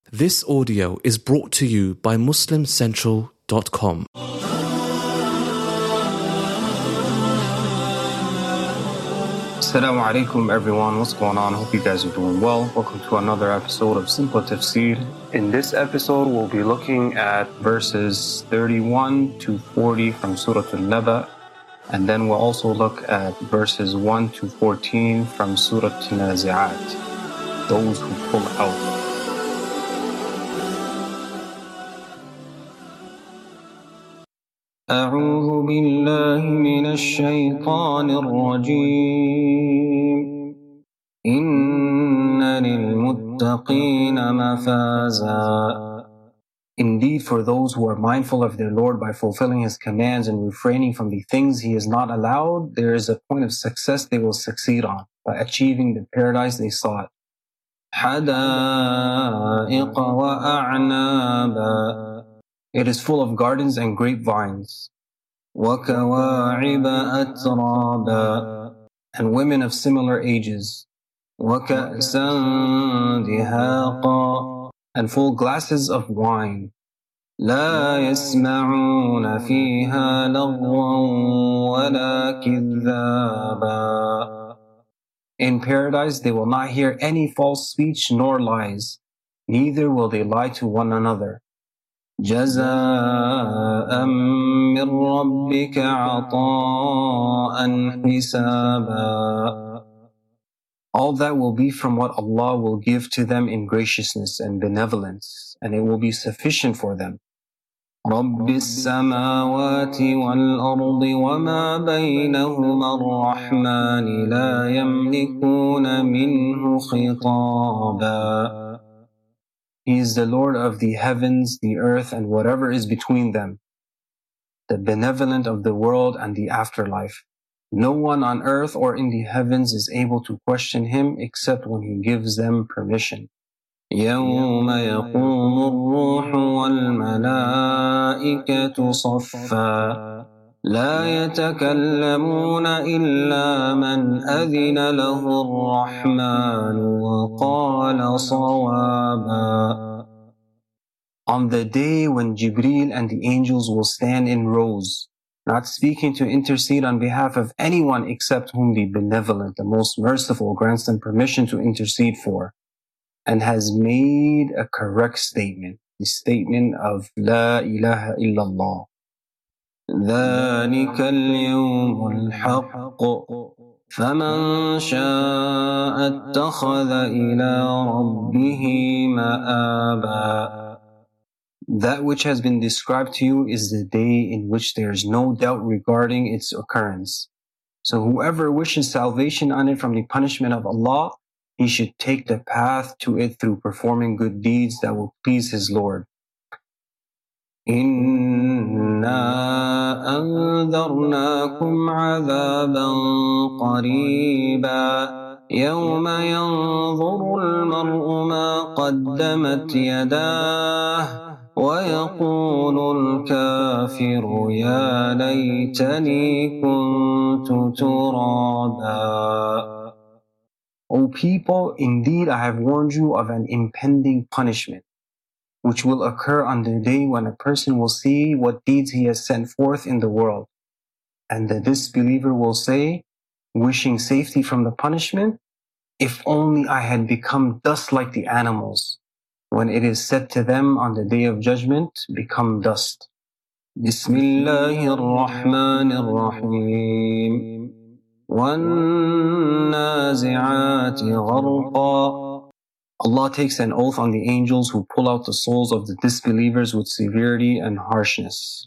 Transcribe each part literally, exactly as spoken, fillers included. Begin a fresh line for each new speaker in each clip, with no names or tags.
This audio is brought to you by Muslim Central dot com.
Assalamu alaikum everyone, what's going on? Hope you guys are doing well. Welcome to another episode of Simple Tafsir. In this episode we'll be looking at verses thirty-one to forty from Surah Al-Naba, and then we'll also look at verses one to fourteen from Surah Al-Nazi'at, those who pull out. أعوذ بالله من الشيطان الرجيم إن للمتقين مفازا. Indeed, for those who are mindful of their Lord by fulfilling His commands and refraining from the things He has not allowed, there is a point of success they will succeed on by achieving the paradise they sought. حدائق وأعنابا. It is full of gardens and grapevines. وَكَوَاعِبَ أَتْرَابًا. And women of similar ages. وَكَأْسًا دِهَاقًا. And full glasses of wine. لَا يَسْمَعُونَ فِيهَا لَغْوًا وَلَا كِذَّابًا. In paradise they will not hear any false speech nor lies, neither will they lie to one another. جزاء من ربك عطاء حسابا. All that will be from what Allah will give to them in graciousness and benevolence, and it will be sufficient for them. رب السماوات والأرض وما بينهما الرحمن لا يملكون منه خطابا. He is the Lord of the heavens, the earth, and whatever is between them, the benevolent of the world and the afterlife. No one on earth or in the heavens is able to question Him except when He gives them permission. يوم يقوم الروح والملائكة صفا لا يتكلمون إلا من أذن له الرحمن وقال صوابا. On the day when Jibreel and the angels will stand in rows, not speaking to intercede on behalf of anyone except whom the benevolent, the most merciful, grants them permission to intercede for, and has made a correct statement, the statement of La ilaha illallah. ذلك اليوم الحق فمن شاء اتخذ إلى ربه مآبا. That which has been described to you is the day in which there is no doubt regarding its occurrence. So whoever wishes salvation on it from the punishment of Allah, he should take the path to it through performing good deeds that will please his Lord. إِنَّا أَنذَرْنَاكُمْ عَذَابًا قَرِيبًا يَوْمَ يَنظُرُ الْمَرْءُ مَا قَدَّمَتْ يَدَاهُ وَيَقُولُ الْكَافِرُ يَا لَيْتَنِي كُنْتُ تُرَابًا. O people, indeed I have warned you of an impending punishment, which will occur on the day when a person will see what deeds he has sent forth in the world. And the disbeliever will say, wishing safety from the punishment, if only I had become dust like the animals. When it is said to them on the day of judgment, become dust. Bismillahir Rahmanir Rahim. وَالنَّازِعَاتِ غَرْقًا. Allah takes an oath on the angels who pull out the souls of the disbelievers with severity and harshness.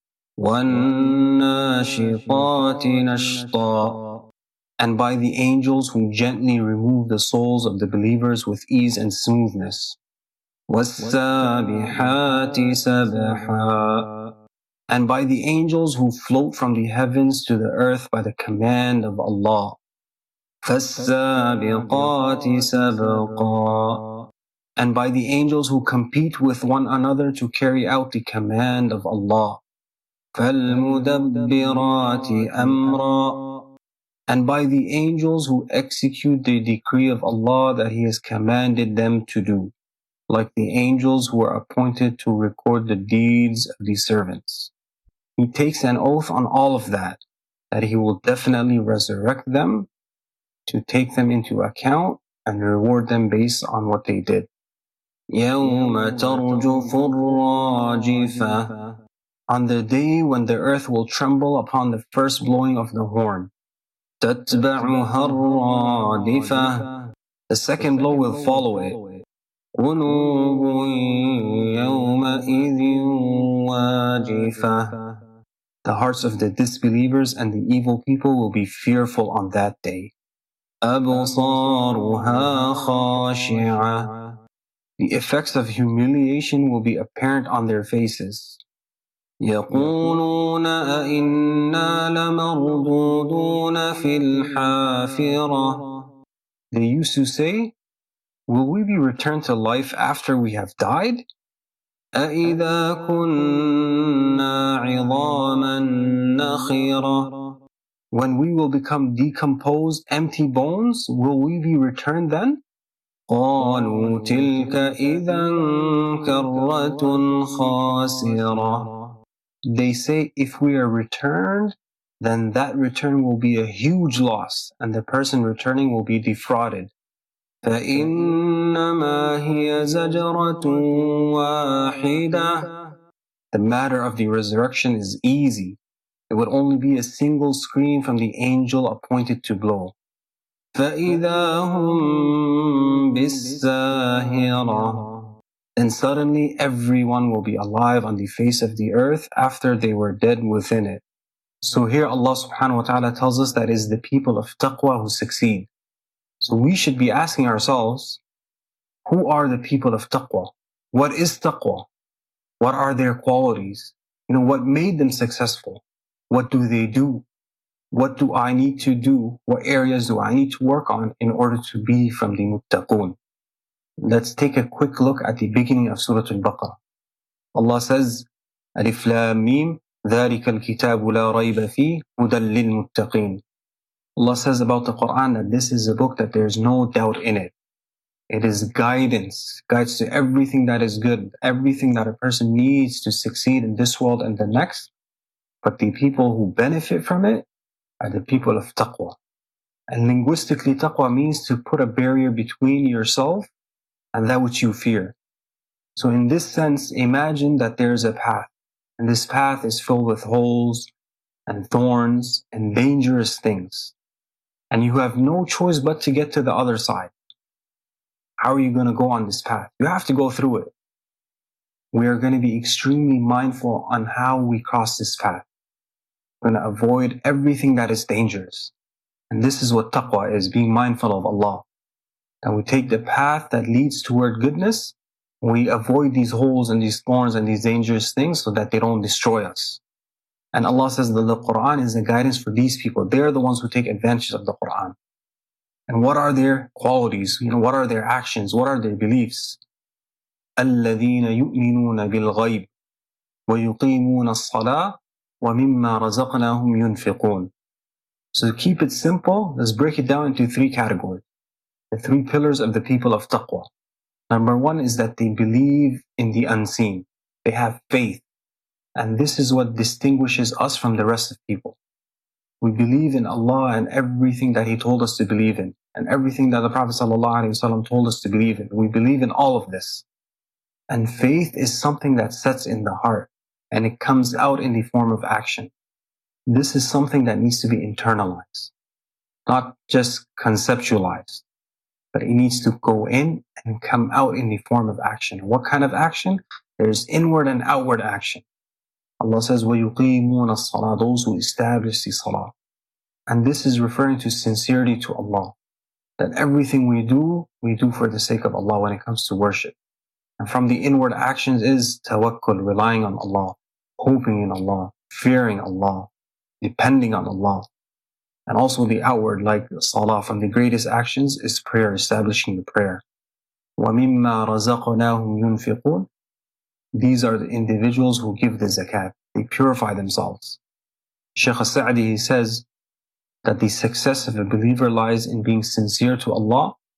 وَالنَّاشِطَاتِ نَشْطًا. And by the angels who gently remove the souls of the believers with ease and smoothness. وَالسَّابِحَاتِ سَبْحًا. And by the angels who float from the heavens to the earth by the command of Allah. فَالسَّابِقَاتِ سَبْقًا. And by the angels who compete with one another to carry out the command of Allah. فَالْمُدَبِّرَاتِ أَمْرًا. And by the angels who execute the decree of Allah that He has commanded them to do. like the angels who are appointed to record the deeds of these servants. He takes an oath on all of that, that he will definitely resurrect them to take them into account and reward them based on what they did. يَوْمَ تَرْجُفُ الرَّاجِفَةُ, on the day when the earth will tremble upon the first blowing of the horn. تَتْبَعُهَا الرَّادِفَةُ, the second blow will follow it. قُلُوبٌ يَوْمَئِذٍ وَاجِفَةٌ, the hearts of the disbelievers and the evil people will be fearful on that day. أَبْصَارُهَا خَاشِعَةٌ, the effects of humiliation will be apparent on their faces. يَقُولُونَ أَإِنَّا لَمَرْدُودُونَ فِي الْحَافِرَةِ, they used to say, will we be returned to life after we have died? أَإِذَا كُنَّا عِظَامًا نَخِرَةً, when we will become decomposed, empty bones, will we be returned then? قَالُوا تِلْكَ إِذًا كَرَّةٌ خَاسِرَةٌ, they say, if we are returned, then that return will be a huge loss, and the person returning will be defrauded. فَإِنَّمَا هِيَ زَجْرَةٌ وَاحِدَةٌ, the matter of the resurrection is easy. It would only be a single scream from the angel appointed to blow. فَإِذَا هُمْ بِالسَّاهِرَةِ, then suddenly everyone will be alive on the face of the earth after they were dead within it. So here Allah subhanahu wa ta'ala tells us that it is the people of taqwa who succeed. So we should be asking ourselves, who are the people of taqwa? What is taqwa? What are their qualities? You know, what made them successful? What do they do? What do I need to do? What areas do I need to work on in order to be from the muttaqun? Let's take a quick look at the beginning of Surah Al-Baqarah. Allah says, Alif Lam Mim, ذَلِكَ الْكِتَابُ لَا رَيْبَ فِيهِ هُدًى لِلْمُتَّقِينَ. Allah says about the Quran that this is a book that there is no doubt in it. It is guidance, guides to everything that is good, everything that a person needs to succeed in this world and the next. But the people who benefit from it are the people of taqwa. And linguistically, taqwa means to put a barrier between yourself and that which you fear. So in this sense, imagine that there is a path, and this path is filled with holes and thorns and dangerous things. And you have no choice but to get to the other side. How are you going to go on this path? You have to go through it. We are going to be extremely mindful on how we cross this path. We're going to avoid everything that is dangerous. And this is what taqwa is, being mindful of Allah. And we take the path that leads toward goodness. We avoid these holes and these thorns and these dangerous things so that they don't destroy us. And Allah says that the Quran is a guidance for these people. They are the ones who take advantage of the Quran. And what are their qualities? You know, what are their actions? What are their beliefs? الَّذِينَ يُؤْمِنُونَ بِالْغَيْبِ وَيُقِيمُونَ الصَّلَاةَ وَمِمَّا رَزَقْنَاهُمْ يُنْفِقُونَ. So to keep it simple, let's break it down into three categories. The three pillars of the people of taqwa. Number one is that they believe in the unseen. They have faith. And this is what distinguishes us from the rest of people. We believe in Allah and everything that He told us to believe in, and everything that the Prophet ﷺ told us to believe in. We believe in all of this. And faith is something that sets in the heart, and it comes out in the form of action. This is something that needs to be internalized, not just conceptualized, but it needs to go in and come out in the form of action. What kind of action? There's inward and outward action. Allah says, وَيُقِيمُونَ الصَّلَاةَ, those who establish the salah. And this is referring to sincerity to Allah. That everything we do, we do for the sake of Allah when it comes to worship. And from the inward actions is tawakkul, relying on Allah, hoping in Allah, fearing Allah, depending on Allah. And also the outward, like salah, from the greatest actions is prayer, establishing the prayer. وَمِمَّا رَزَقْنَاهُمْ يُنْفِقُونَ. These are the individuals who give the zakat. They purify themselves. Shaykh As-Sa'di says that the success of a believer lies in being sincere to Allah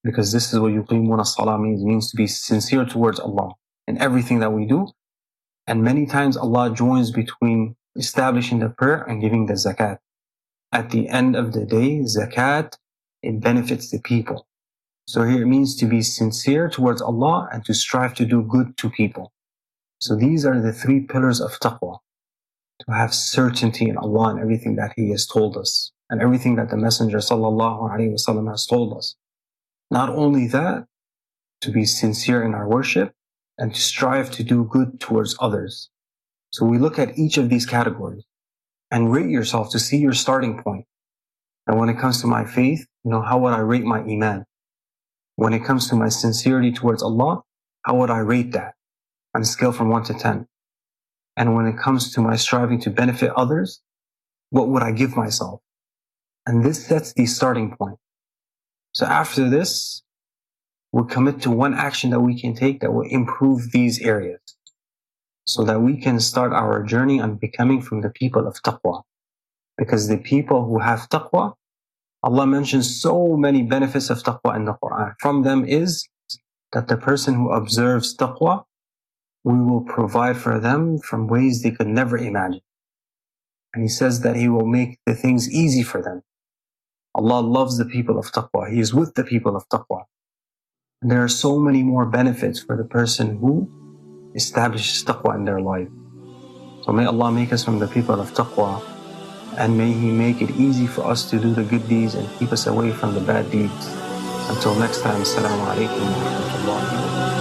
because this is what yuqimuna salah means. It means to be sincere towards Allah in everything that we do. And many times Allah joins between establishing the prayer and giving the zakat. At the end of the day, zakat, it benefits the people. So here it means to be sincere towards Allah and to strive to do good to people. So these are the three pillars of taqwa. To have certainty in Allah and everything that He has told us, and everything that the Messenger sallallahu alaihi wasallam has told us. Not only that, to be sincere in our worship and to strive to do good towards others. So we look at each of these categories and rate yourself to see your starting point. And when it comes to my faith, you know, how would I rate my iman? When it comes to my sincerity towards Allah, how would I rate that on a scale from one to ten? And when it comes to my striving to benefit others, what would I give myself? And this sets the starting point. So after this, we'll commit to one action that we can take that will improve these areas, so that we can start our journey on becoming from the people of taqwa. Because the people who have taqwa, Allah mentions so many benefits of taqwa in the Quran. From them is that the person who observes taqwa, we will provide for them from ways they could never imagine. And He says that He will make the things easy for them. Allah loves the people of taqwa. He is with the people of taqwa. And there are so many more benefits for the person who establishes taqwa in their life. So may Allah make us from the people of taqwa, and may He make it easy for us to do the good deeds and keep us away from the bad deeds. Until next time, Assalamu alaikum wa rahmatullahi wa barakatuh.